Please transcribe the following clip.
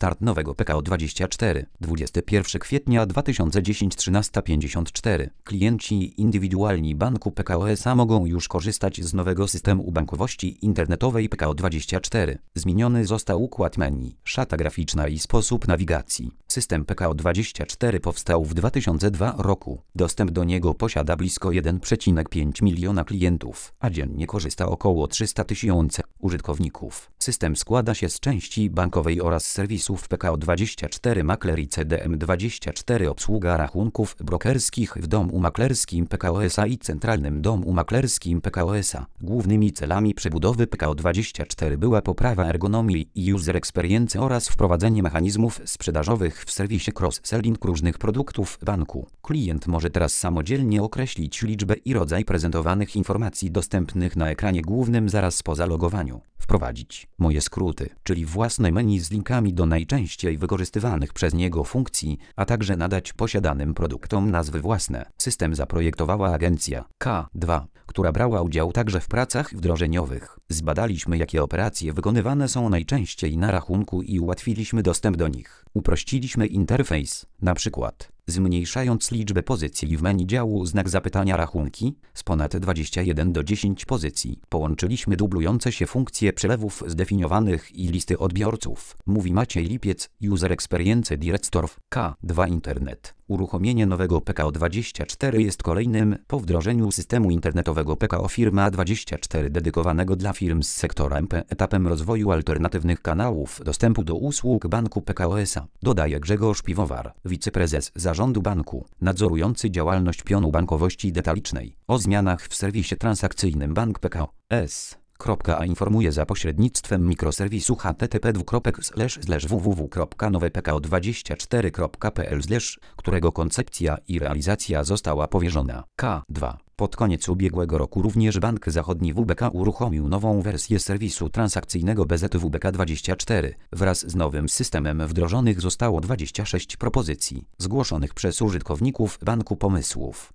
start nowego PKO24. 21 kwietnia 2010 13:54. Klienci indywidualni Banku Pekao SA mogą już korzystać z nowego systemu bankowości internetowej PKO24. Zmieniony został układ menu, szata graficzna i sposób nawigacji. System PKO24 powstał w 2002 roku. Dostęp do niego posiada blisko 1,5 miliona klientów, a dziennie korzysta około 300 tysięcy użytkowników. System składa się z części bankowej oraz serwisów PKO24 Makler i CDM24 obsługa rachunków brokerskich w domu maklerskim Pekao SA i centralnym domu maklerskim Pekao SA. Głównymi celami przebudowy PKO24 była poprawa ergonomii i user experience oraz wprowadzenie mechanizmów sprzedażowych w serwisie cross-selling różnych produktów banku. Klient może teraz samodzielnie określić liczbę i rodzaj prezentowanych informacji dostępnych na ekranie głównym zaraz po zalogowaniu. Wprowadzić moje skróty, czyli własne menu z linkami do najczęściej wykorzystywanych przez niego funkcji, a także nadać posiadanym produktom nazwy własne. System zaprojektowała agencja K2, która brała udział także w pracach wdrożeniowych. Zbadaliśmy, jakie operacje wykonywane są najczęściej na rachunku i ułatwiliśmy dostęp do nich. Uprościliśmy interfejs, na przykład zmniejszając liczbę pozycji w menu działu znak zapytania rachunki z ponad 21 do 10 pozycji. Połączyliśmy dublujące się funkcje przelewów zdefiniowanych i listy odbiorców. Mówi Maciej Lipiec, User Experience Director w K2 Internet. Uruchomienie nowego PKO24 jest kolejnym po wdrożeniu systemu internetowego PKO Firma24 dedykowanego dla firm z sektora MP etapem rozwoju alternatywnych kanałów dostępu do usług Banku Pekao SA. Dodaje Grzegorz Piwowar, wiceprezes zarządu banku, nadzorujący działalność pionu bankowości detalicznej. O zmianach w serwisie transakcyjnym Bank Pekao S.A informuje za pośrednictwem mikroserwisu http://www.nowepekao24.pl, którego koncepcja i realizacja została powierzona K2. Pod koniec ubiegłego roku również Bank Zachodni WBK uruchomił nową wersję serwisu transakcyjnego BZWBK24. Wraz z nowym systemem wdrożonych zostało 26 propozycji zgłoszonych przez użytkowników banku pomysłów.